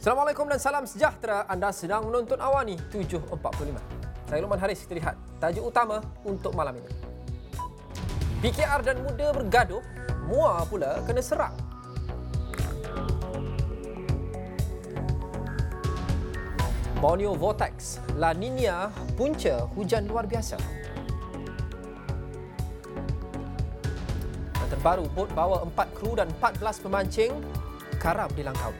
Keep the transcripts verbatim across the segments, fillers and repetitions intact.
Assalamualaikum dan salam sejahtera. Anda sedang menonton Awani tujuh empat puluh lima. Saya Luqman Haris. Kita lihat tajuk utama untuk malam ini. P K R dan Muda bergaduh, Mua pula kena serang. Borneo Vortex, La Nina punca hujan luar biasa. Dan terbaru, bot bawa empat kru dan empat belas pemancing karam di Langkawi.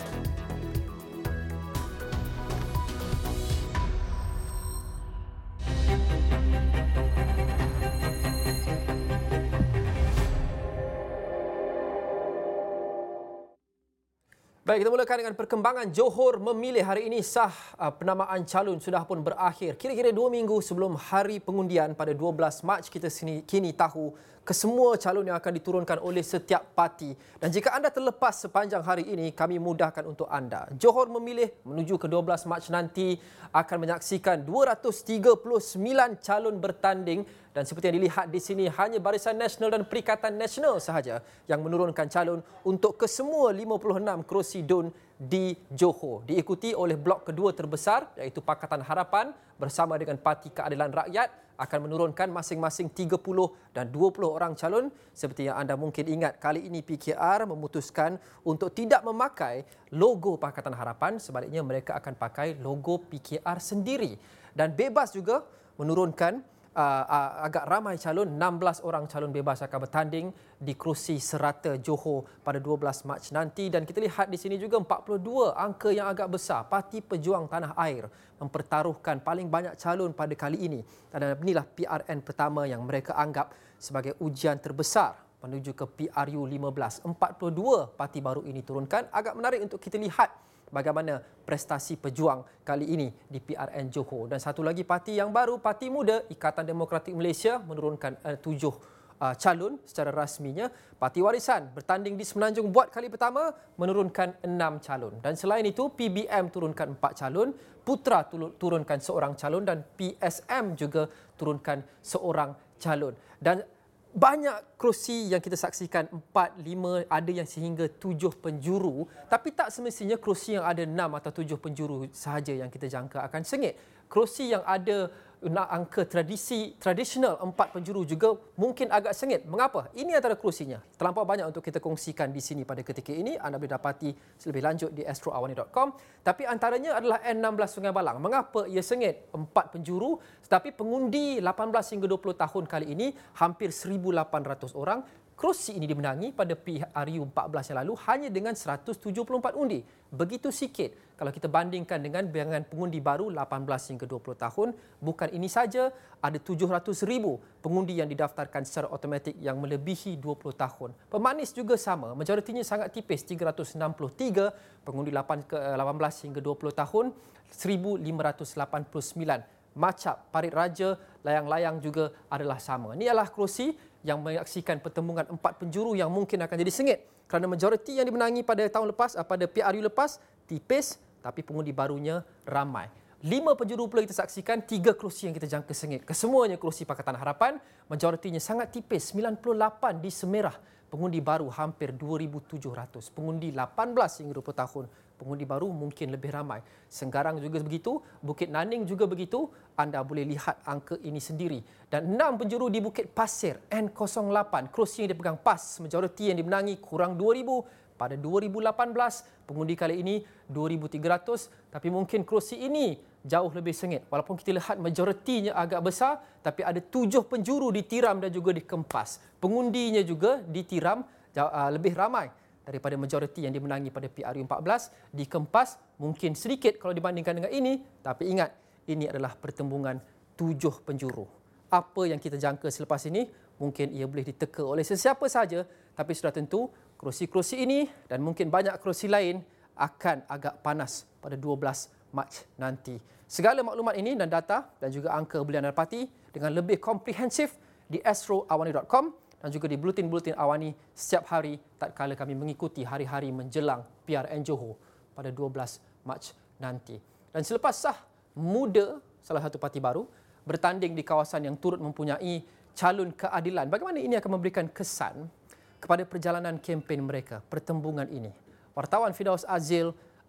Baik, kita mulakan dengan perkembangan Johor memilih. Hari ini sah uh, penamaan calon sudah pun berakhir. Kira-kira dua minggu sebelum hari pengundian pada dua belas Mac, kita sini, kini tahu kesemua calon yang akan diturunkan oleh setiap parti. Dan jika anda terlepas sepanjang hari ini, kami mudahkan untuk anda. Johor memilih menuju ke dua belas Mac nanti akan menyaksikan dua ratus tiga puluh sembilan calon bertanding. Dan seperti yang dilihat di sini, hanya Barisan Nasional dan Perikatan Nasional sahaja yang menurunkan calon untuk kesemua lima puluh enam kerusi D U N di Johor. Diikuti oleh blok kedua terbesar iaitu Pakatan Harapan bersama dengan Parti Keadilan Rakyat akan menurunkan masing-masing tiga puluh dan dua puluh orang calon. Seperti yang anda mungkin ingat, kali ini P K R memutuskan untuk tidak memakai logo Pakatan Harapan. Sebaliknya mereka akan pakai logo P K R sendiri. Dan bebas juga menurunkan Uh, uh, agak ramai calon, enam belas orang calon bebas akan bertanding di kerusi serata Johor pada dua belas Mac nanti. Dan kita lihat di sini juga empat puluh dua angka yang agak besar. Parti Pejuang Tanah Air mempertaruhkan paling banyak calon pada kali ini. Dan inilah P R N pertama yang mereka anggap sebagai ujian terbesar menuju ke P R U lima belas. empat puluh dua parti baru ini turunkan. Agak menarik untuk kita lihat bagaimana prestasi pejuang kali ini di P R N Johor. Dan satu lagi parti yang baru, Parti Muda Ikatan Demokratik Malaysia menurunkan uh, tujuh uh, calon secara rasminya. Parti Warisan bertanding di Semenanjung buat kali pertama menurunkan enam calon. Dan selain itu, P B M turunkan empat calon, Putra turunkan seorang calon dan P S M juga turunkan seorang calon. Dan banyak kerusi yang kita saksikan, empat, lima, ada yang sehingga tujuh penjuru. Tapi tak semestinya kerusi yang ada enam atau tujuh penjuru sahaja yang kita jangka akan sengit. Kerusi yang ada angka tradisi tradisional empat penjuru juga mungkin agak sengit. Mengapa? Ini antara kerusinya. Terlampau banyak untuk kita kongsikan di sini pada ketika ini. Anda boleh dapati lebih lanjut di astro awani dot com. Tapi antaranya adalah N enam belas Sungai Balang. Mengapa ia sengit? Empat penjuru. Tetapi pengundi lapan belas hingga dua puluh tahun kali ini hampir seribu lapan ratus orang. Kerusi ini dimenangi pada P R U empat belas yang lalu hanya dengan seratus tujuh puluh empat undi. Begitu sikit kalau kita bandingkan dengan bilangan pengundi baru lapan belas hingga dua puluh tahun. Bukan ini saja, ada tujuh ratus ribu pengundi yang didaftarkan secara automatik yang melebihi dua puluh tahun. Pemanis juga sama, majoritinya sangat tipis, tiga ratus enam puluh tiga. Pengundi lapan belas hingga dua puluh tahun, seribu lima ratus lapan puluh sembilan. Macap, Parit Raja, layang-layang juga adalah sama. Ini adalah kerusi yang menyaksikan pertembungan empat penjuru yang mungkin akan jadi sengit kerana majoriti yang dimenangi pada tahun lepas, pada P R U lepas tipis, tapi pengundi barunya ramai. Lima penjuru pula kita saksikan, tiga kerusi yang kita jangka sengit. Kesemuanya kerusi Pakatan Harapan, majoritinya sangat tipis, sembilan puluh lapan di Semerah. Pengundi baru hampir dua ribu tujuh ratus. Pengundi lapan belas hingga dua puluh tahun. Pengundi baru mungkin lebih ramai. Senggarang juga begitu, Bukit Naning juga begitu. Anda boleh lihat angka ini sendiri. Dan enam penjuru di Bukit Pasir, N kosong lapan. Kerusi yang dipegang PAS, majoriti yang dimenangi kurang dua ribu. Pada dua ribu lapan belas, pengundi kali ini dua ribu tiga ratus. Tapi mungkin kerusi ini jauh lebih sengit. Walaupun kita lihat majoritinya agak besar, tapi ada tujuh penjuru ditiram dan juga dikempas. Pengundinya juga ditiram uh, lebih ramai daripada majoriti yang dimenangi pada P R U empat belas. Dikempas mungkin sedikit kalau dibandingkan dengan ini. Tapi ingat, ini adalah pertembungan tujuh penjuru. Apa yang kita jangka selepas ini, mungkin ia boleh diteka oleh sesiapa saja. Tapi sudah tentu, kerusi-kerusi ini dan mungkin banyak kerusi lain akan agak panas pada dua belas Mac nanti. Segala maklumat ini dan data dan juga angka belian parti dengan lebih komprehensif di astro awani dot com dan juga di buletin-buletin Awani setiap hari tatkala kami mengikuti hari-hari menjelang P R N Johor pada dua belas Mac nanti. Dan selepas sah Muda, salah satu parti baru, bertanding di kawasan yang turut mempunyai calon keadilan, bagaimana ini akan memberikan kesan kepada perjalanan kempen mereka, pertembungan ini. Wartawan Firdaus Azil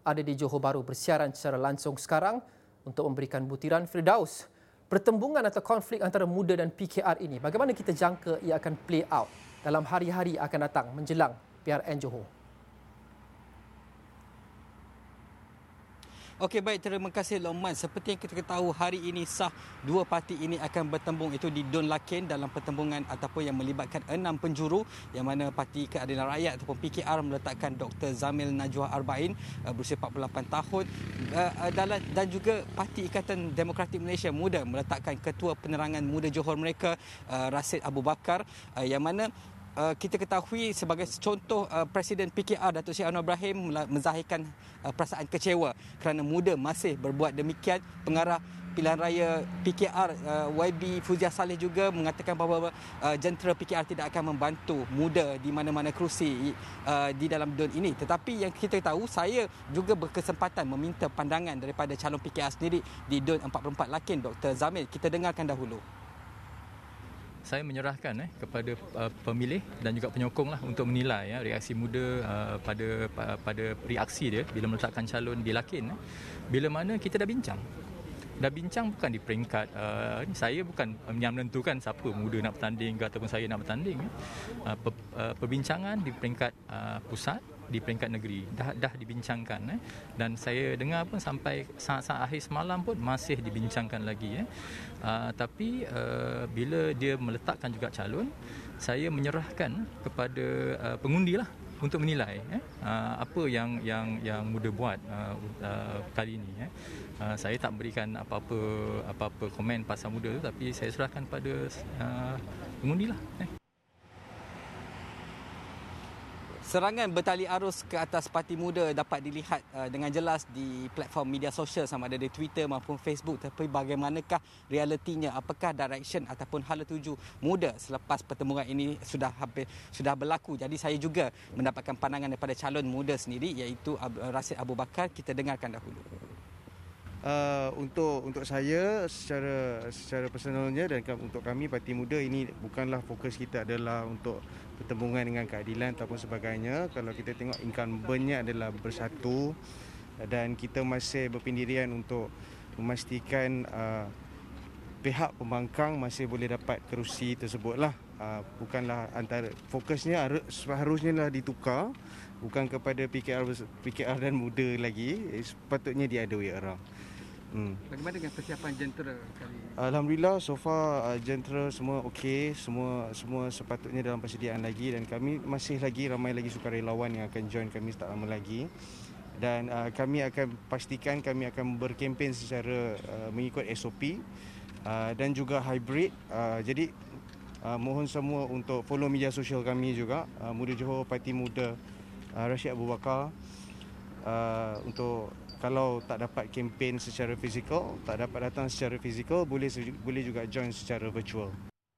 ada di Johor Bahru bersiaran secara langsung sekarang untuk memberikan butiran. Firdaus, pertembungan atau konflik antara MUDA dan P K R ini, bagaimana kita jangka ia akan play out dalam hari-hari akan datang menjelang P R N Johor? Okey, baik, terima kasih Lokman. Seperti yang kita ketahui, hari ini sah dua parti ini akan bertembung itu di Dun Lakin dalam pertembungan ataupun yang melibatkan enam penjuru, yang mana Parti Keadilan Rakyat ataupun P K R meletakkan Doktor Zamil Najwa Arba'in berusia empat puluh lapan tahun, dan juga Parti Ikatan Demokratik Malaysia MUDA meletakkan Ketua Penerangan MUDA Johor mereka Rasid Abu Bakar, yang mana Uh, kita ketahui sebagai contoh uh, Presiden P K R Datuk Seri Anwar Ibrahim menzahirkan uh, perasaan kecewa kerana MUDA masih berbuat demikian. Pengarah Pilihan Raya P K R uh, Y B Fuziah Saleh juga mengatakan bahawa uh, jentera P K R tidak akan membantu MUDA di mana-mana kerusi uh, di dalam D U N ini. Tetapi yang kita tahu, saya juga berkesempatan meminta pandangan daripada calon P K R sendiri di D U N empat puluh empat Lakin, Doktor Zamil. Kita dengarkan dahulu. Saya menyerahkan eh, kepada uh, pemilih dan juga penyokong lah untuk menilai ya, reaksi MUDA uh, pada uh, pada reaksi dia bila meletakkan calon di Lakin. Eh. Bila mana kita dah bincang. Dah bincang bukan di peringkat, uh, saya bukan yang menentukan siapa MUDA nak bertanding ke ataupun saya nak bertanding. Eh. Uh, per, uh, perbincangan di peringkat uh, pusat, di peringkat negeri dah dah dibincangkan, eh. Dan saya dengar pun sampai saat-saat akhir semalam pun masih dibincangkan lagi, eh. Uh, tapi uh, bila dia meletakkan juga calon, saya menyerahkan kepada uh, pengundi lah untuk menilai, eh, uh, apa yang yang yang MUDA buat uh, uh, kali ini, eh. Uh, saya tak berikan apa-apa apa-apa komen pasal MUDA tu, tapi saya serahkan pada uh, pengundi lah, eh. Serangan bertali arus ke atas Parti MUDA dapat dilihat uh, dengan jelas di platform media sosial sama ada di Twitter maupun Facebook. Tapi bagaimanakah realitinya? Apakah direction ataupun hala tuju MUDA selepas pertembungan ini sudah habis, sudah berlaku? Jadi saya juga mendapatkan pandangan daripada calon MUDA sendiri, iaitu Rasid Abu Bakar. Kita dengarkan dahulu. Uh, untuk untuk saya secara secara personalnya dan untuk kami Parti MUDA, ini bukanlah fokus kita adalah untuk pertembungan dengan keadilan ataupun sebagainya. Kalau kita tengok incumbentnya adalah bersatu dan kita masih berpendirian untuk memastikan uh, pihak pembangkang masih boleh dapat kerusi tersebutlah. Uh, bukanlah antara fokusnya seharusnya lah ditukar, bukan kepada P K R P K R dan MUDA lagi. Sepatutnya dia ada way around. Hmm. Bagaimana dengan persiapan jentera kali ini? Alhamdulillah, so far uh, jentera semua okey, semua semua sepatutnya dalam persediaan lagi, dan kami masih lagi ramai lagi sukarelawan yang akan join kami tak lama lagi. Dan uh, kami akan pastikan kami akan berkempen secara uh, mengikut S O P uh, dan juga hybrid. Uh, jadi uh, mohon semua untuk follow media sosial kami juga, uh, MUDA Johor, Parti MUDA uh, Rasid Abu Bakar, uh, untuk kalau tak dapat kempen secara fizikal, tak dapat datang secara fizikal, boleh boleh juga join secara virtual.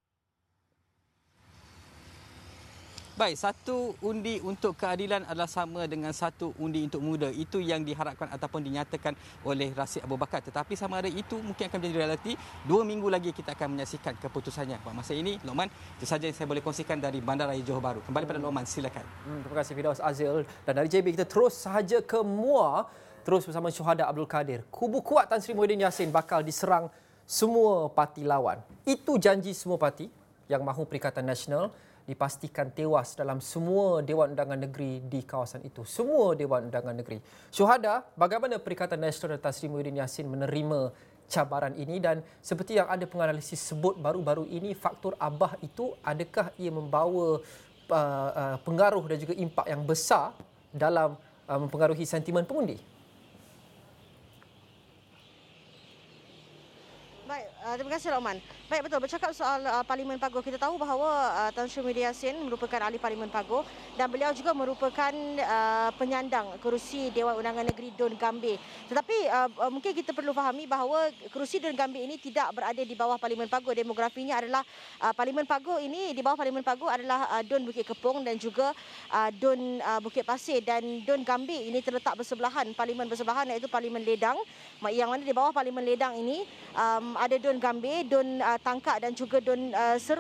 Baik, satu undi untuk keadilan adalah sama dengan satu undi untuk MUDA. Itu yang diharapkan ataupun dinyatakan oleh Rasid Abu Bakar. Tetapi sama ada itu mungkin akan menjadi realiti. Dua minggu lagi kita akan menyaksikan keputusannya. Pada masa ini, Lokman, itu sahaja yang saya boleh kongsikan dari Bandaraya Johor Bahru. Kembali pada Lokman, silakan. Hmm, terima kasih Firdaus Azil. Dan dari J B kita terus sahaja ke Muar. Terus bersama Syuhada Abdul Kadir. Kubu kuat Tan Sri Muhyiddin Yassin bakal diserang semua parti lawan. Itu janji semua parti yang mahu Perikatan Nasional dipastikan tewas dalam semua Dewan Undangan Negeri di kawasan itu. Semua Dewan Undangan Negeri. Syuhada, bagaimana Perikatan Nasional Tan Sri Muhyiddin Yassin menerima cabaran ini, dan seperti yang ada penganalisis sebut baru-baru ini, faktor Abah itu adakah ia membawa uh, uh, pengaruh dan juga impak yang besar dalam uh, mempengaruhi sentimen pengundi? Baik, uh, terima kasih Lokman. Baik, betul. Bercakap soal uh, Parlimen Paguh, kita tahu bahawa uh, Tan Sri Muhyiddin Yassin merupakan ahli Parlimen Paguh dan beliau juga merupakan uh, penyandang kerusi Dewan Undangan Negeri Dun Gambir. Tetapi uh, uh, mungkin kita perlu fahami bahawa kerusi Dun Gambir ini tidak berada di bawah Parlimen Paguh. Demografinya adalah uh, Parlimen Paguh ini, di bawah Parlimen Paguh adalah uh, Dun Bukit Kepong dan juga uh, Dun uh, Bukit Pasir, dan Dun Gambir ini terletak bersebelahan, Parlimen bersebelahan, iaitu Parlimen Ledang, yang mana di bawah Parlimen Ledang ini um, ada Dun Gambir, Dun uh, Tangkak dan juga Dun uh, Serum.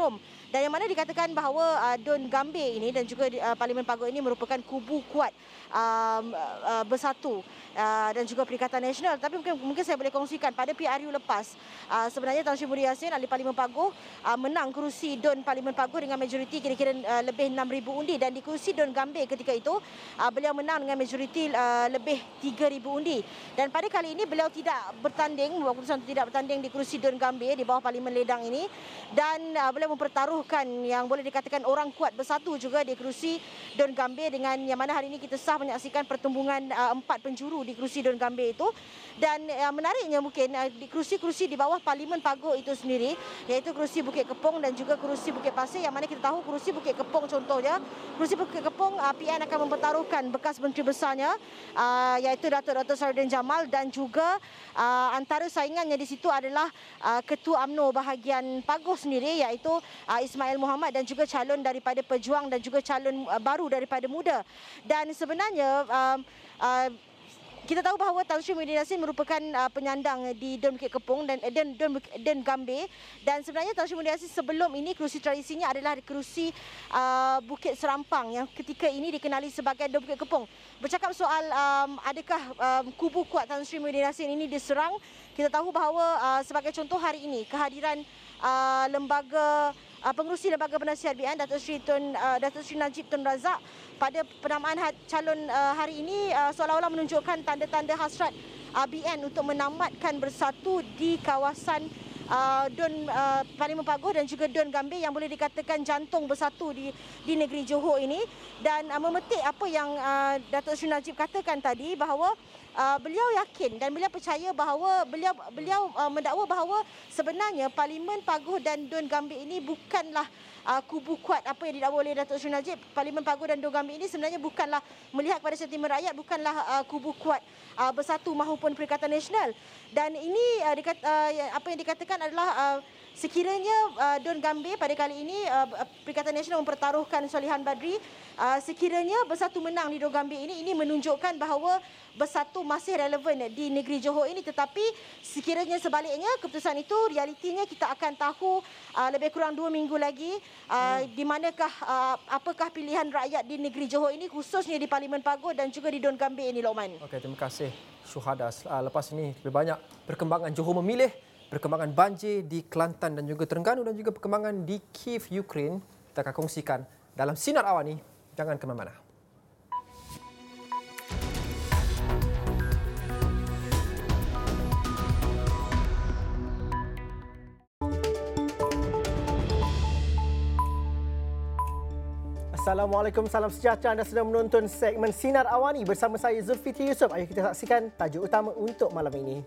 dan yang mana dikatakan bahawa uh, Don Gambir ini dan juga uh, Parlimen Paguh ini merupakan kubu kuat um, uh, bersatu uh, dan juga Perikatan Nasional. Tapi mungkin mungkin saya boleh kongsikan pada P R U lepas uh, sebenarnya Tan Sri Muhyiddin Yassin ahli Parlimen Paguh uh, menang kerusi Don Parlimen Paguh dengan majoriti kira-kira uh, lebih enam ribu undi, dan di kerusi Don Gambir ketika itu uh, beliau menang dengan majoriti uh, lebih tiga ribu undi. Dan pada kali ini beliau tidak bertanding, membuat keputusan tidak bertanding di kerusi Don Gambir di bawah Parlimen Ledang ini, dan uh, beliau mempertaruhkan yang boleh dikatakan orang kuat bersatu juga di kerusi Don Gambir, dengan yang mana hari ini kita sah menyaksikan pertembungan uh, empat penjuru di kerusi Don Gambir itu. Dan uh, menariknya mungkin uh, di kerusi-kerusi di bawah Parlimen Paguh itu sendiri, iaitu kerusi Bukit Kepong dan juga kerusi Bukit Pasir, yang mana kita tahu kerusi Bukit Kepong contohnya, kerusi Bukit Kepong uh, P N akan mempertaruhkan bekas menteri besarnya uh, iaitu Datuk Dr Saifuddin Jamal, dan juga uh, antara saingannya di situ adalah uh, Ketua U M N O bahagian Paguh sendiri iaitu uh, Ismail Muhammad, dan juga calon daripada Pejuang dan juga calon uh, baru daripada Muda. Dan sebenarnya uh, uh, kita tahu bahawa Tan Sri Muhyiddin Yassin merupakan uh, penyandang di Don Bukit Kepong dan uh, Don, Don, Don Gambir, dan sebenarnya Tan Sri Muhyiddin Yassin sebelum ini kerusi tradisinya adalah kerusi uh, Bukit Serampang yang ketika ini dikenali sebagai Don Bukit Kepong. Bercakap soal um, adakah um, kubu kuat Tan Sri Muhyiddin Yassin ini diserang, kita tahu bahawa uh, sebagai contoh hari ini kehadiran uh, lembaga uh, pengerusi lembaga penasihat B N Datuk Sri Tun uh, Datuk Sri Najib Tun Razak pada penamaan calon uh, hari ini uh, seolah-olah menunjukkan tanda-tanda hasrat uh, B N untuk menamatkan bersatu di kawasan uh, Don uh, Parlimen Paguh dan juga Don Gambir yang boleh dikatakan jantung bersatu di di negeri Johor ini. Dan uh, memetik apa yang uh, Datuk Sri Najib katakan tadi, bahawa Uh, beliau yakin dan beliau percaya bahawa beliau beliau uh, mendakwa bahawa sebenarnya Parlimen Paguh dan Don Gambir ini bukanlah uh, kubu kuat apa yang didakwa oleh Datuk Sri Najib. Parlimen Paguh dan Don Gambir ini sebenarnya bukanlah melihat kepada sentimen rakyat, bukanlah uh, kubu kuat uh, bersatu maupun Perikatan Nasional. Dan ini uh, dikat, uh, apa yang dikatakan adalah uh, sekiranya uh, Don Gambir pada kali ini uh, Perikatan Nasional mempertaruhkan Solihan Badri, uh, sekiranya bersatu menang di Don Gambir ini, ini menunjukkan bahawa bersatu masih relevan di negeri Johor ini. Tetapi sekiranya sebaliknya keputusan itu, realitinya kita akan tahu uh, lebih kurang dua minggu lagi uh, hmm. di manakah uh, apakah pilihan rakyat di negeri Johor ini, khususnya di Parlimen Paguh dan juga di Don Gambir ini, Lokman. Okey, terima kasih Syuhada. Uh, lepas ini lebih banyak perkembangan Johor memilih, perkembangan banjir di Kelantan dan juga Terengganu, dan juga perkembangan di Kiev, Ukraine. Kita akan kongsikan dalam Sinar Awani. Jangan ke mana-mana. Assalamualaikum, salam sejahtera. Anda sedang menonton segmen Sinar Awani bersama saya Zulfitri Yusof. Ayuh kita saksikan tajuk utama untuk malam ini.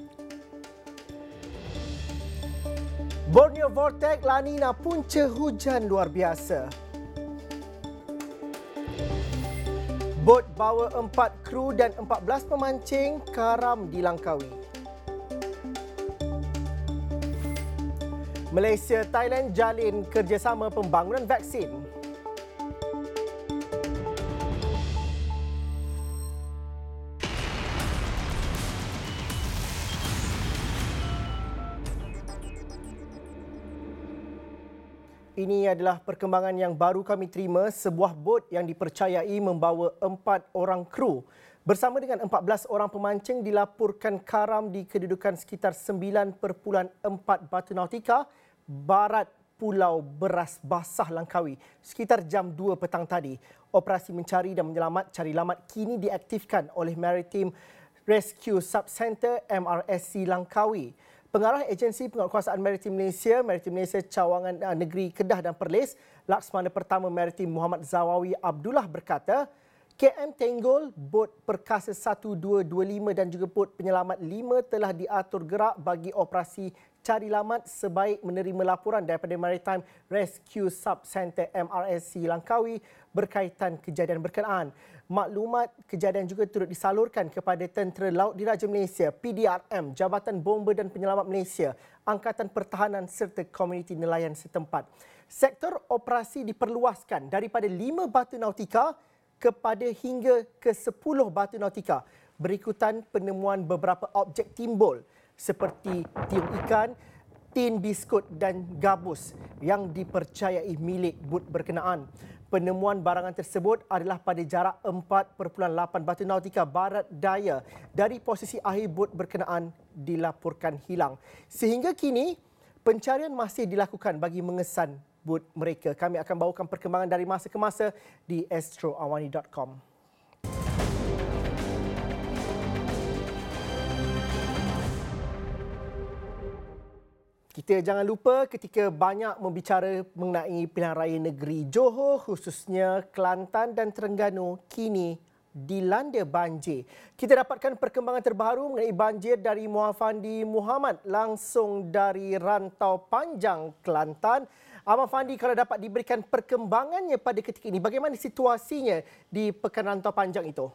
Borneo Vortex La Nina punca hujan luar biasa. Bot bawa empat kru dan empat belas pemancing karam di Langkawi. Malaysia Thailand jalin kerjasama pembangunan vaksin. Ini adalah perkembangan yang baru kami terima. Sebuah bot yang dipercayai membawa empat orang kru bersama dengan empat belas orang pemancing dilaporkan karam di kedudukan sekitar sembilan perpuluhan empat batu nautika barat Pulau Beras Basah Langkawi sekitar jam dua petang tadi. Operasi mencari dan menyelamat cari lamat kini diaktifkan oleh Maritime Rescue Subcenter M R S C Langkawi. Pengarah Agensi Penguatkuasaan Maritim Malaysia, Maritim Malaysia Cawangan Negeri Kedah dan Perlis, Laksmana Pertama Maritim Muhammad Zawawi Abdullah berkata, K M Tenggol, bot perkasa satu dua dua lima dan juga bot penyelamat lima telah diatur gerak bagi operasi cari lamat sebaik menerima laporan daripada Maritime Rescue Subcenter M R S C Langkawi berkaitan kejadian berkenaan. Maklumat kejadian juga turut disalurkan kepada Tentera Laut Diraja Malaysia, P D R M, Jabatan Bomba dan Penyelamat Malaysia, Angkatan Pertahanan serta komuniti nelayan setempat. Sektor operasi diperluaskan daripada lima batu nautika kepada hingga ke sepuluh batu nautika berikutan penemuan beberapa objek timbul seperti tiung ikan, tin biskut dan gabus yang dipercayai milik bot berkenaan. Penemuan barangan tersebut adalah pada jarak empat perpuluhan lapan batu nautika barat daya dari posisi akhir bot berkenaan dilaporkan hilang. Sehingga kini, pencarian masih dilakukan bagi mengesan bot mereka. Kami akan bawakan perkembangan dari masa ke masa di astro awani dot com. Kita jangan lupa ketika banyak membicara mengenai pilihan raya negeri Johor, khususnya Kelantan dan Terengganu, kini dilanda banjir. Kita dapatkan perkembangan terbaru mengenai banjir dari Muhammad Muhammad langsung dari Rantau Panjang, Kelantan. Abang Fandi, kalau dapat diberikan perkembangannya pada ketika ini, bagaimana situasinya di Pekan Rantau Panjang itu?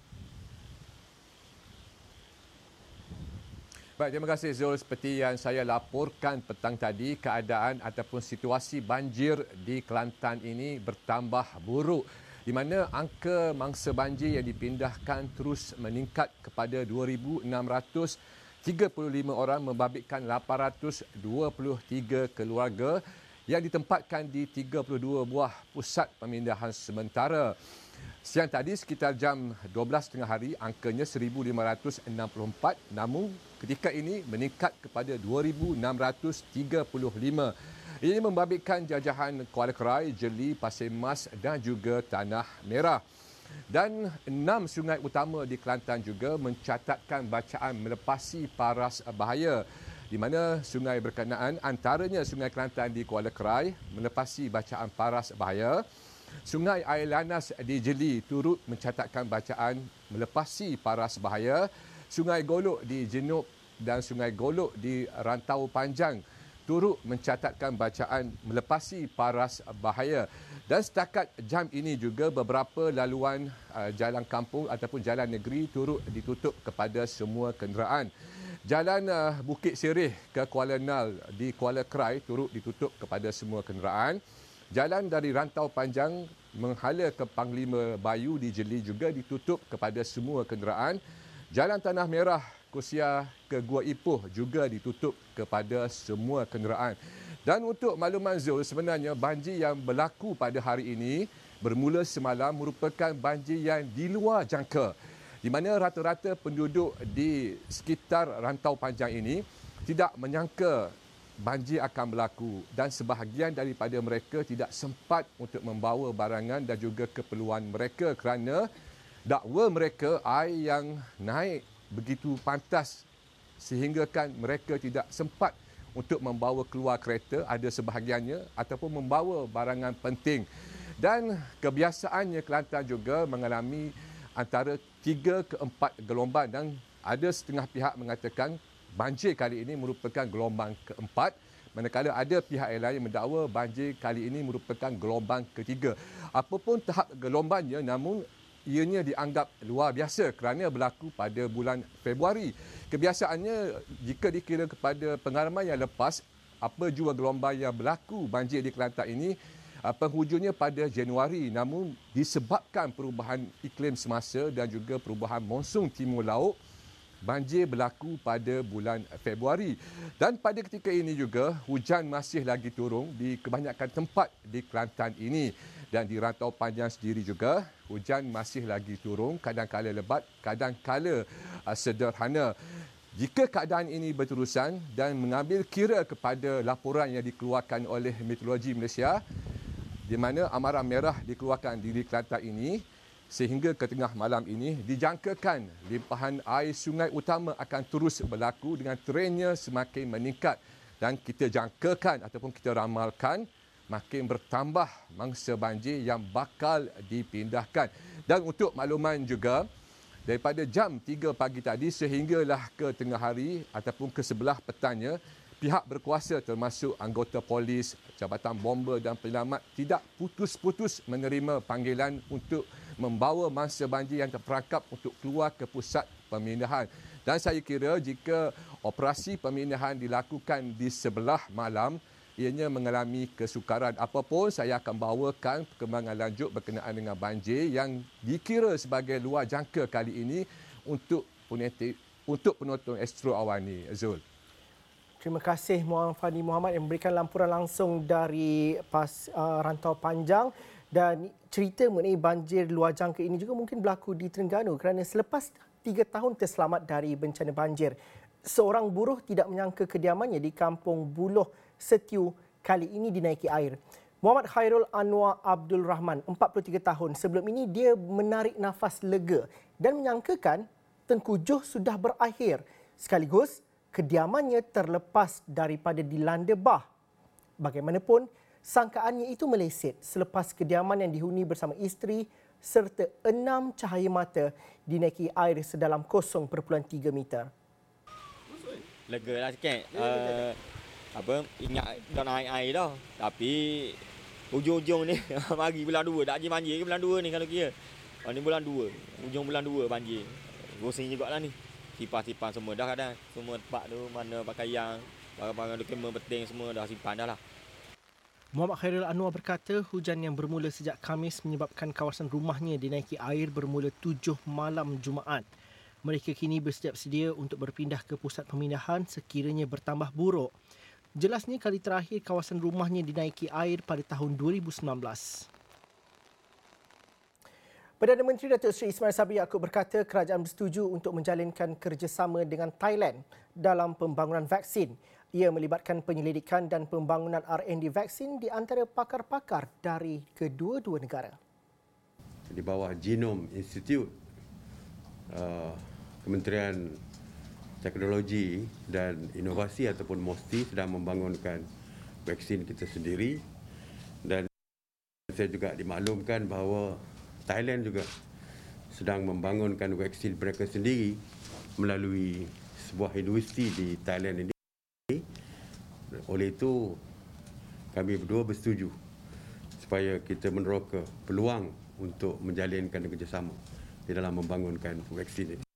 Baik, terima kasih Zul. Seperti yang saya laporkan petang tadi, keadaan ataupun situasi banjir di Kelantan ini bertambah buruk, di mana angka mangsa banjir yang dipindahkan terus meningkat kepada dua ribu enam ratus tiga puluh lima orang, membabitkan lapan ratus dua puluh tiga keluarga yang ditempatkan di tiga puluh dua buah pusat pemindahan sementara. Siang tadi sekitar jam dua belas tiga puluh hari, angkanya seribu lima ratus enam puluh empat, namun ketika ini meningkat kepada dua ribu enam ratus tiga puluh lima. Ini membabitkan jajahan Kuala Kerai, Jeli, Pasir Mas dan juga Tanah Merah. Dan enam sungai utama di Kelantan juga mencatatkan bacaan melepasi paras bahaya, di mana sungai berkenaan antaranya Sungai Kelantan di Kuala Kerai melepasi bacaan paras bahaya. Sungai Air Lanas di Jeli turut mencatatkan bacaan melepasi paras bahaya. Sungai Golok di Jenub dan Sungai Golok di Rantau Panjang turut mencatatkan bacaan melepasi paras bahaya. Dan setakat jam ini juga beberapa laluan uh, jalan kampung ataupun jalan negeri turut ditutup kepada semua kenderaan. Jalan uh, Bukit Sirih ke Kuala Nal di Kuala Kerai turut ditutup kepada semua kenderaan. Jalan dari Rantau Panjang menghala ke Panglima Bayu di Jeli juga ditutup kepada semua kenderaan. Jalan Tanah Merah Kosia ke Gua Ipoh juga ditutup kepada semua kenderaan. Dan untuk makluman Zul, sebenarnya banjir yang berlaku pada hari ini bermula semalam merupakan banjir yang di luar jangka, di mana rata-rata penduduk di sekitar Rantau Panjang ini tidak menyangka banjir akan berlaku dan sebahagian daripada mereka tidak sempat untuk membawa barangan dan juga keperluan mereka kerana dakwa mereka air yang naik begitu pantas sehinggakan mereka tidak sempat untuk membawa keluar kereta, ada sebahagiannya, ataupun membawa barangan penting. Dan kebiasaannya Kelantan juga mengalami antara tiga ke empat gelombang dan ada setengah pihak mengatakan banjir kali ini merupakan gelombang keempat, manakala ada pihak yang lain mendakwa banjir kali ini merupakan gelombang ketiga. Apapun tahap gelombangnya, namun ianya dianggap luar biasa kerana berlaku pada bulan Februari. Kebiasaannya jika dikira kepada pengalaman yang lepas, apa jua gelombang yang berlaku banjir di Kelantan ini, penghujungnya pada Januari, namun disebabkan perubahan iklim semasa dan juga perubahan monsun timur laut, banjir berlaku pada bulan Februari. Dan pada ketika ini juga, hujan masih lagi turun di kebanyakan tempat di Kelantan ini. Dan di Rantau Panjang sendiri juga, hujan masih lagi turun, kadang-kala lebat, kadang-kala uh, sederhana. Jika keadaan ini berterusan dan mengambil kira kepada laporan yang dikeluarkan oleh Meteorologi Malaysia, di mana amaran merah dikeluarkan di Kelantan ini, sehingga ke tengah malam ini dijangkakan limpahan air sungai utama akan terus berlaku dengan trennya semakin meningkat, dan kita jangkakan ataupun kita ramalkan makin bertambah mangsa banjir yang bakal dipindahkan. Dan untuk makluman juga, daripada jam tiga pagi tadi sehinggalah ke tengah hari ataupun ke sebelah petangnya, pihak berkuasa termasuk anggota polis, Jabatan Bomba dan Penyelamat tidak putus-putus menerima panggilan untuk membawa mangsa banjir yang terperangkap untuk keluar ke pusat pemindahan. Dan saya kira jika operasi pemindahan dilakukan di sebelah malam, ianya mengalami kesukaran. Apapun, saya akan bawakan perkembangan lanjut berkenaan dengan banjir yang dikira sebagai luar jangka kali ini untuk penonton, untuk penonton Astro Awani. Zul. Terima kasih Muhammad Fandi Muhammad yang memberikan lampuran langsung dari pas uh, Rantau Panjang. Dan cerita mengenai banjir luar jangka ini juga mungkin berlaku di Terengganu kerana selepas tiga tahun terselamat dari bencana banjir, seorang buruh tidak menyangka kediamannya di Kampung Buloh Setiu kali ini dinaiki air. Muhammad Khairul Anwar Abdul Rahman, empat puluh tiga tahun, sebelum ini dia menarik nafas lega dan menyangkakan tengkujuh sudah berakhir. Sekaligus, kediamannya terlepas daripada dilanda bah. Bagaimanapun, sangkaannya itu meleset selepas kediaman yang dihuni bersama isteri serta enam cahaya mata dinaiki air sedalam kosong perpuluhan tiga meter. Lega lah sikit. Uh, apa, ingat dah naik air dah. Tapi hujung-hujung ni mari bulan dua. Tak je banjir ke bulan dua ni kalau kira. Oh, ni bulan dua. Hujung bulan dua banjir. Gosing jugalah ni. Tipas-tipas semua dah kadang. Semua tempat tu mana pakaian, barang-barang dokumen penting semua dah simpan dah lah. Muhammad Khairul Anwar berkata hujan yang bermula sejak Khamis menyebabkan kawasan rumahnya dinaiki air bermula tujuh malam Jumaat. Mereka kini bersiap sedia untuk berpindah ke pusat pemindahan sekiranya bertambah buruk. Jelasnya kali terakhir kawasan rumahnya dinaiki air pada tahun dua ribu sembilan belas. Perdana Menteri Datuk Seri Ismail Sabri Yaakob berkata kerajaan bersetuju untuk menjalinkan kerjasama dengan Thailand dalam pembangunan vaksin. Ia melibatkan penyelidikan dan pembangunan R and D vaksin di antara pakar-pakar dari kedua-dua negara. Di bawah Genome Institute, uh, Kementerian Teknologi dan Inovasi ataupun MOSTI sedang membangunkan vaksin kita sendiri, dan saya juga dimaklumkan bahawa Thailand juga sedang membangunkan vaksin mereka sendiri melalui sebuah universiti di Thailand ini. Oleh itu, kami berdua bersetuju supaya kita meneroka peluang untuk menjalinkan kerjasama di dalam membangunkan vaksin ini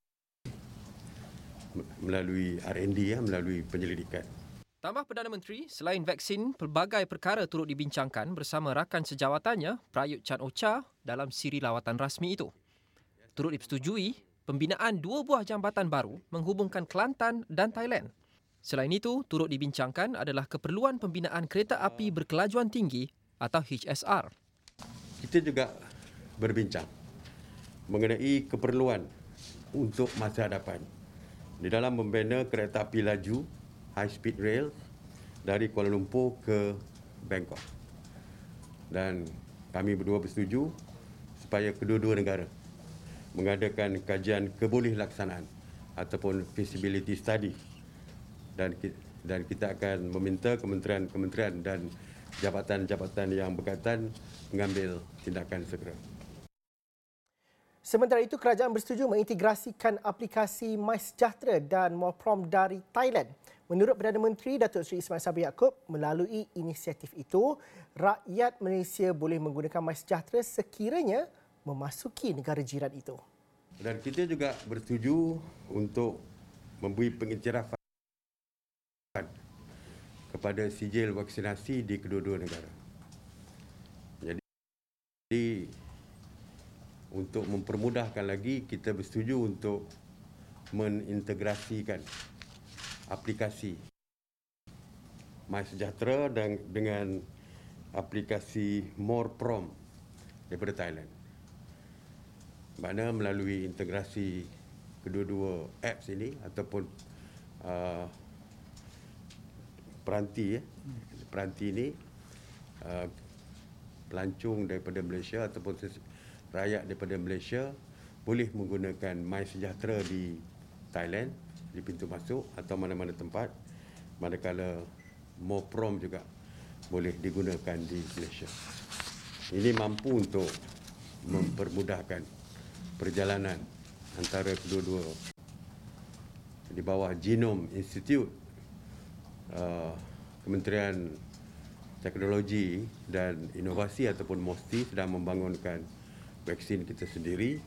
melalui R and D, ya, melalui penyelidikan. Tambah Perdana Menteri, selain vaksin, pelbagai perkara turut dibincangkan bersama rakan sejawatannya Prayut Chan-o-cha dalam siri lawatan rasmi itu. Turut dipersetujui pembinaan dua buah jambatan baru menghubungkan Kelantan dan Thailand. Selain itu, turut dibincangkan adalah keperluan pembinaan kereta api berkelajuan tinggi atau H S R. Kita juga berbincang mengenai keperluan untuk masa hadapan di dalam membina kereta api laju high speed rail dari Kuala Lumpur ke Bangkok. Dan kami berdua bersetuju supaya kedua-dua negara mengadakan kajian kebolehilaksanaan ataupun feasibility study, dan dan kita akan meminta kementerian-kementerian dan jabatan-jabatan yang berkaitan mengambil tindakan segera. Sementara itu, kerajaan bersetuju mengintegrasikan aplikasi MySejahtera dan MorProm dari Thailand. Menurut Perdana Menteri Datuk Seri Ismail Sabri Yaakob, melalui inisiatif itu, rakyat Malaysia boleh menggunakan MySejahtera sekiranya memasuki negara jiran itu. Dan kita juga bersetuju untuk memberi pengiktirafan kepada sijil vaksinasi di kedua-dua negara. Jadi, untuk mempermudahkan lagi, kita bersetuju untuk mengintegrasikan aplikasi MySejahtera dan dengan aplikasi MorProm daripada Thailand. Mana melalui integrasi kedua-dua apps ini ataupun uh, peranti ya, peranti ini uh, pelancong daripada Malaysia ataupun rakyat daripada Malaysia boleh menggunakan MySejahtera di Thailand, di pintu masuk atau mana-mana tempat, manakala MorProm juga boleh digunakan di Malaysia. Ini mampu untuk mempermudahkan perjalanan antara kedua-dua. Di bawah Genome Institute, uh, Kementerian Teknologi dan Inovasi ataupun MOSTI sedang membangunkan vaksin kita sendiri.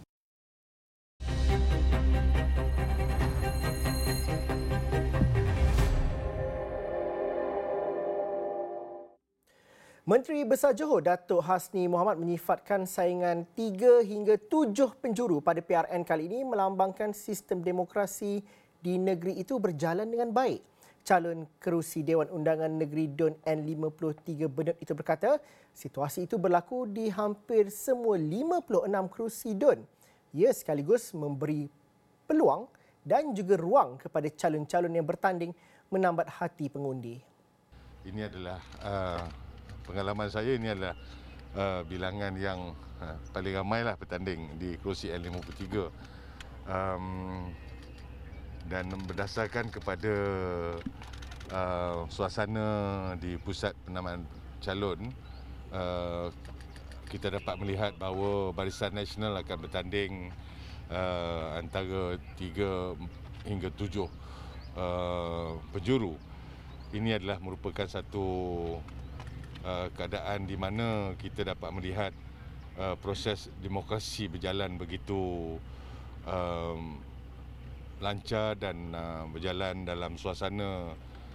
Menteri Besar Johor Datuk Hasni Mohamad menyifatkan saingan tiga hingga tujuh penjuru pada P R N kali ini melambangkan sistem demokrasi di negeri itu berjalan dengan baik. calon kerusi Dewan Undangan Negeri D U N N lima puluh tiga Bernard itu berkata, situasi itu berlaku di hampir semua lima puluh enam kerusi D U N. Ia sekaligus memberi peluang dan juga ruang kepada calon-calon yang bertanding menambat hati pengundi. Ini adalah uh, pengalaman saya, ini adalah uh, bilangan yang uh, paling ramailah bertanding di kerusi N lima puluh tiga. Um, dan berdasarkan kepada uh, suasana di pusat penamaan calon, uh, kita dapat melihat bahawa Barisan Nasional akan bertanding uh, antara tiga hingga tujuh uh, penjuru. Ini adalah merupakan satu uh, keadaan di mana kita dapat melihat uh, proses demokrasi berjalan begitu um, lancar dan uh, berjalan dalam suasana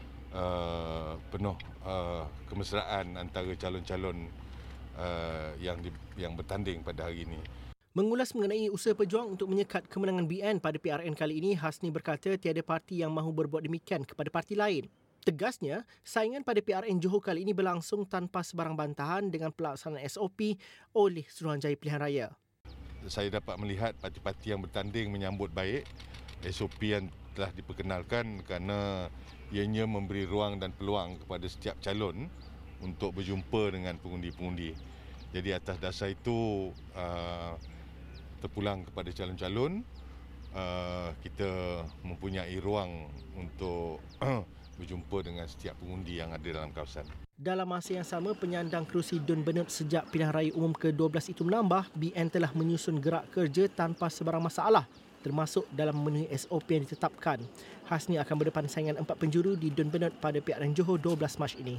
uh, penuh uh, kemesraan antara calon-calon uh, yang di, yang bertanding pada hari ini. Mengulas mengenai usaha pejuang untuk menyekat kemenangan B N pada P R N kali ini, Hasni berkata tiada parti yang mahu berbuat demikian kepada parti lain. Tegasnya, saingan pada P R N Johor kali ini berlangsung tanpa sebarang bantahan dengan pelaksanaan S O P oleh Suruhanjaya Pilihan Raya. Saya dapat melihat parti-parti yang bertanding menyambut baik S O P yang telah diperkenalkan kerana ianya memberi ruang dan peluang kepada setiap calon untuk berjumpa dengan pengundi-pengundi. Jadi atas dasar itu uh, terpulang kepada calon-calon, uh, kita mempunyai ruang untuk berjumpa dengan setiap pengundi yang ada dalam kawasan. Dalam masa yang sama, penyandang kerusi D U N Bernard sejak pilihan raya umum ke dua belas itu menambah, B N telah menyusun gerak kerja tanpa sebarang masalah, termasuk dalam memenuhi S O P yang ditetapkan. Hasni akan berdepan saingan empat penjuru di D U N Bernard pada P R N Johor dua belas Mac ini.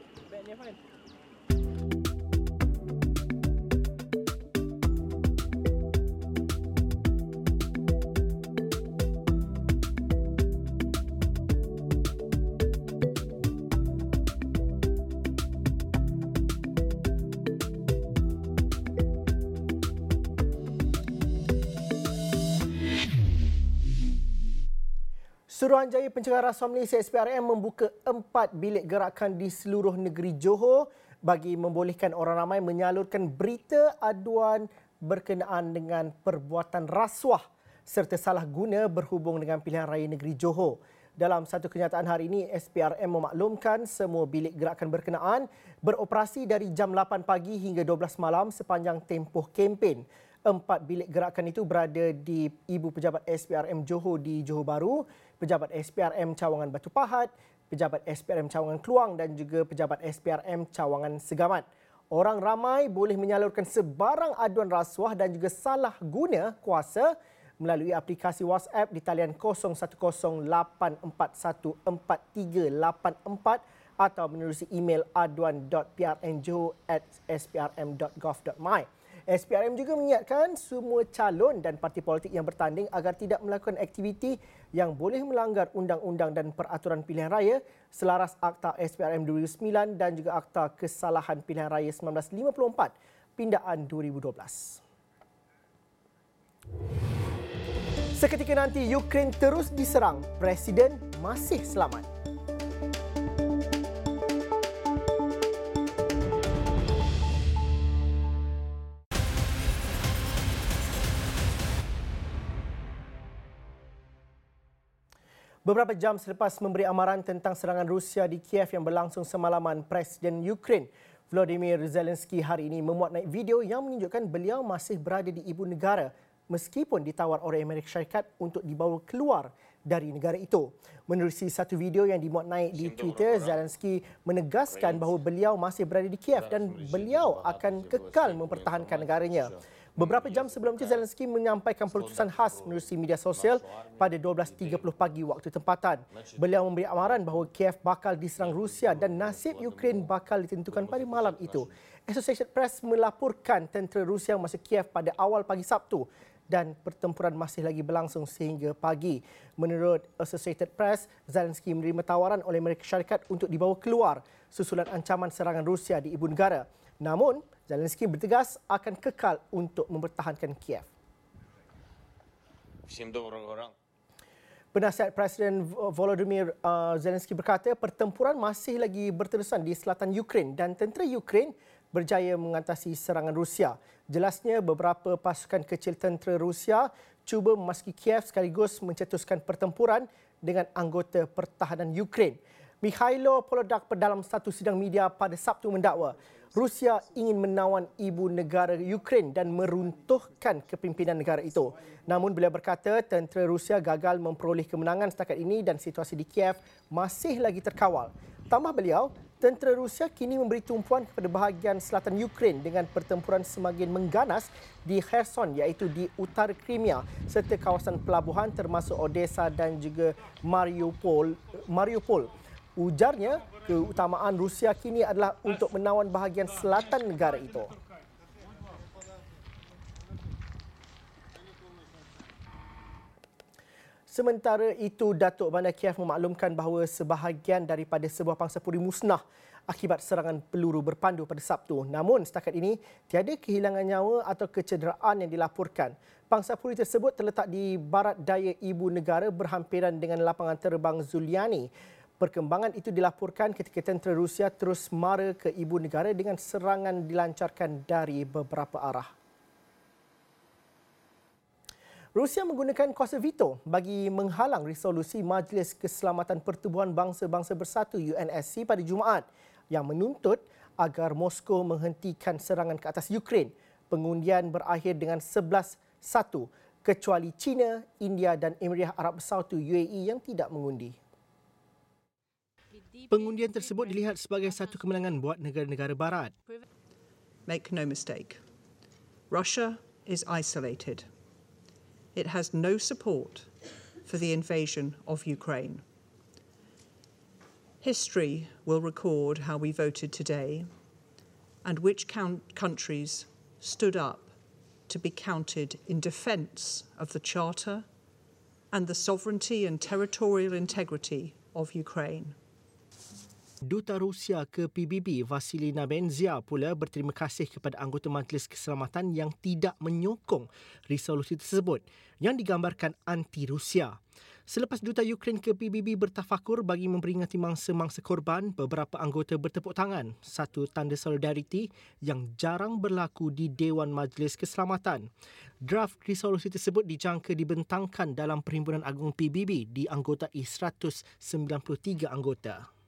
Suruhanjaya Pencegahan Rasuah Malaysia S P R M membuka empat bilik gerakan di seluruh negeri Johor bagi membolehkan orang ramai menyalurkan berita aduan berkenaan dengan perbuatan rasuah serta salah guna berhubung dengan pilihan raya negeri Johor. Dalam satu kenyataan hari ini, S P R M memaklumkan semua bilik gerakan berkenaan beroperasi dari jam lapan pagi hingga dua belas malam sepanjang tempoh kempen. Empat bilik gerakan itu berada di Ibu Pejabat S P R M Johor di Johor Bahru, Pejabat S P R M Cawangan Batu Pahat, Pejabat S P R M Cawangan Kluang dan juga Pejabat S P R M Cawangan Segamat. Orang ramai boleh menyalurkan sebarang aduan rasuah dan juga salah guna kuasa melalui aplikasi WhatsApp di talian kosong satu kosong lapan empat satu empat tiga lapan empat atau menerusi email aduan dot p r n johor at s p r m dot gov dot my. S P R M juga mengingatkan semua calon dan parti politik yang bertanding agar tidak melakukan aktiviti yang boleh melanggar undang-undang dan peraturan pilihan raya selaras Akta S P R M dua ribu sembilan dan juga Akta Kesalahan Pilihan Raya seribu sembilan ratus lima puluh empat pindaan dua ribu dua belas. Seketika nanti, Ukraine terus diserang, Presiden masih selamat. Beberapa jam selepas memberi amaran tentang serangan Rusia di Kiev yang berlangsung semalaman, Presiden Ukraine Volodymyr Zelensky hari ini memuat naik video yang menunjukkan beliau masih berada di ibu negara meskipun ditawar oleh Amerika Syarikat untuk dibawa keluar dari negara itu. Menerusi satu video yang dimuat naik di Twitter, Zelensky menegaskan bahawa beliau masih berada di Kiev dan beliau akan kekal mempertahankan negaranya. Beberapa jam sebelum itu, Zelensky menyampaikan perutusan khas menerusi media sosial pada dua belas tiga puluh pagi waktu tempatan. Beliau memberi amaran bahawa Kiev bakal diserang Rusia dan nasib Ukraine bakal ditentukan pada malam itu. Associated Press melaporkan tentera Rusia masuk Kiev pada awal pagi Sabtu dan pertempuran masih lagi berlangsung sehingga pagi. Menurut Associated Press, Zelensky menerima tawaran oleh Amerika Syarikat untuk dibawa keluar susulan ancaman serangan Rusia di ibu negara. Namun, Zelensky bertegas akan kekal untuk mempertahankan Kiev. Penasihat Presiden Volodymyr uh, Zelensky berkata pertempuran masih lagi berterusan di selatan Ukraine dan tentera Ukraine berjaya mengatasi serangan Rusia. Jelasnya beberapa pasukan kecil tentera Rusia cuba memasuki Kiev sekaligus mencetuskan pertempuran dengan anggota pertahanan Ukraine. Mikhailo Podolyak dalam satu sidang media pada Sabtu mendakwa Rusia ingin menawan ibu negara Ukraine dan meruntuhkan kepimpinan negara itu. Namun beliau berkata tentera Rusia gagal memperoleh kemenangan setakat ini dan situasi di Kiev masih lagi terkawal. Tambah beliau, tentera Rusia kini memberi tumpuan kepada bahagian selatan Ukraine dengan pertempuran semakin mengganas di Kherson iaitu di utara Crimea serta kawasan pelabuhan termasuk Odessa dan juga Mariupol. Mariupol. Ujarnya, keutamaan Rusia kini adalah untuk menawan bahagian selatan negara itu. Sementara itu, Datuk Bandar Kiev memaklumkan bahawa sebahagian daripada sebuah pangsapuri musnah akibat serangan peluru berpandu pada Sabtu. Namun setakat ini, tiada kehilangan nyawa atau kecederaan yang dilaporkan. Pangsapuri tersebut terletak di barat daya ibu negara berhampiran dengan lapangan terbang Zuliani. Perkembangan itu dilaporkan ketika tentera Rusia terus mara ke ibu negara dengan serangan dilancarkan dari beberapa arah. Rusia menggunakan kuasa veto bagi menghalang resolusi Majlis Keselamatan Pertubuhan Bangsa-Bangsa Bersatu U N S C pada Jumaat yang menuntut agar Moskow menghentikan serangan ke atas Ukraine. Pengundian berakhir dengan sebelas satu kecuali China, India dan Emirat Arab Bersatu U A E yang tidak mengundi. Pengundian tersebut dilihat sebagai satu kemenangan buat negara-negara barat. Make no mistake, Russia is isolated. It has no support for the invasion of Ukraine. History will record how we voted today and which countries stood up to be counted in defence of the Charter and the sovereignty and territorial integrity of Ukraine. Duta Rusia ke P B B Vasily Nabenzia pula berterima kasih kepada anggota Majlis Keselamatan yang tidak menyokong resolusi tersebut yang digambarkan anti-Rusia. Selepas Duta Ukraine ke P B B bertafakur bagi memperingati mangsa-mangsa korban, beberapa anggota bertepuk tangan, satu tanda solidariti yang jarang berlaku di Dewan Majlis Keselamatan. Draft resolusi tersebut dijangka dibentangkan dalam Perhimpunan Agung P B B dianggotai seratus sembilan puluh tiga anggota.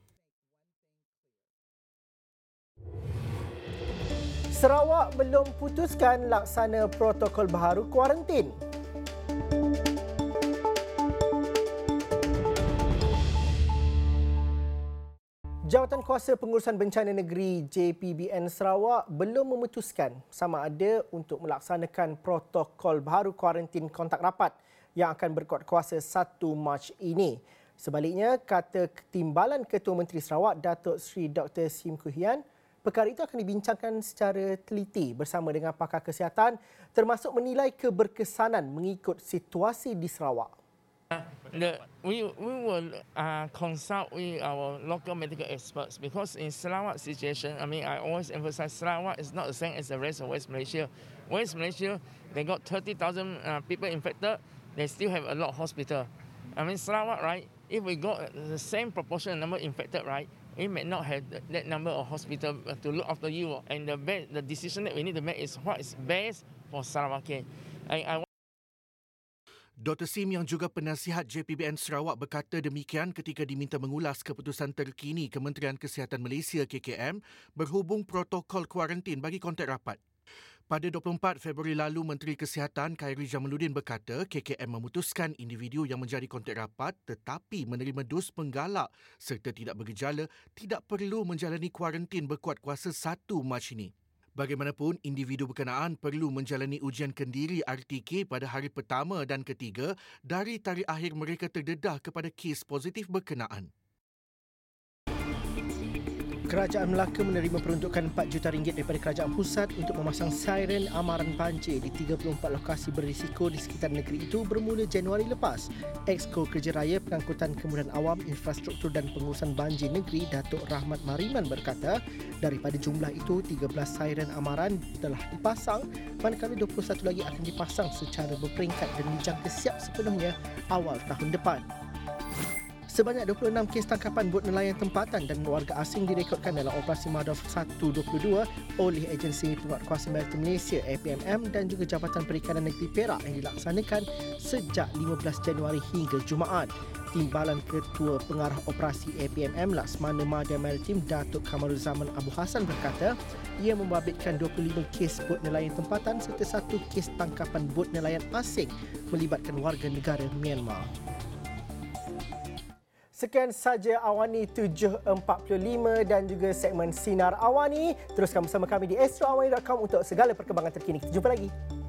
Sarawak belum putuskan laksana protokol baharu kuarantin. Jawatan Kuasa Pengurusan Bencana Negeri J P B N Sarawak belum memutuskan sama ada untuk melaksanakan protokol baharu kuarantin kontak rapat yang akan berkuat kuasa satu Mac ini. Sebaliknya, kata Timbalan Ketua Menteri Sarawak Datuk Seri Doktor Sim Kuhian, perkara itu akan dibincangkan secara teliti bersama dengan pakar kesihatan termasuk menilai keberkesanan mengikut situasi di Sarawak. Uh, the, we we will uh, consult with our local medical experts because in Sarawak situation, I mean, I always emphasize Sarawak is not the same as the rest of West Malaysia. West Malaysia, they got thirty thousand uh, people infected, they still have a lot of hospital. I mean, Sarawak, right, if we got the same proportion number infected, right, it may not have that number of hospital to look after you. And the best, the decision that we need to make is what is best for Sarawakian. I, I Doktor Sim yang juga penasihat J P B N Sarawak berkata demikian ketika diminta mengulas keputusan terkini Kementerian Kesihatan Malaysia K K M berhubung protokol kuarantin bagi kontak rapat. Pada dua puluh empat Februari lalu, Menteri Kesihatan Khairy Jamaluddin berkata K K M memutuskan individu yang menjadi kontak rapat tetapi menerima dos penggalak serta tidak bergejala tidak perlu menjalani kuarantin berkuat kuasa satu Mac ini. Bagaimanapun, individu berkenaan perlu menjalani ujian kendiri R T K pada hari pertama dan ketiga dari tarikh akhir mereka terdedah kepada kes positif berkenaan. Kerajaan Melaka menerima peruntukan empat juta ringgit daripada Kerajaan Pusat untuk memasang siren amaran banjir di tiga puluh empat lokasi berisiko di sekitar negeri itu bermula Januari lepas. Exco Kerja Raya Pengangkutan Kemudahan Awam, Infrastruktur dan Pengurusan Banjir Negeri Datuk Rahmat Mariman berkata, daripada jumlah itu tiga belas siren amaran telah dipasang, manakala dua puluh satu lagi akan dipasang secara berperingkat dan dijangka siap sepenuhnya awal tahun depan. Sebanyak dua puluh enam kes tangkapan bot nelayan tempatan dan warga asing direkodkan dalam operasi Madov seratus dua puluh dua oleh Agensi Penguatkuasa Maritim Malaysia A P M M dan juga Jabatan Perikanan Negeri Perak yang dilaksanakan sejak lima belas Januari hingga Jumaat. Timbalan Ketua Pengarah Operasi A P M M Laksmana Madya Maritim Datuk Kamarul Zaman Abu Hassan berkata, ia membabitkan dua puluh lima kes bot nelayan tempatan serta satu kes tangkapan bot nelayan asing melibatkan warga negara Myanmar. Sekian saja Awani tujuh empat puluh lima dan juga segmen Sinar Awani. Teruskan bersama kami di astro awani dot com untuk segala perkembangan terkini. Kita jumpa lagi.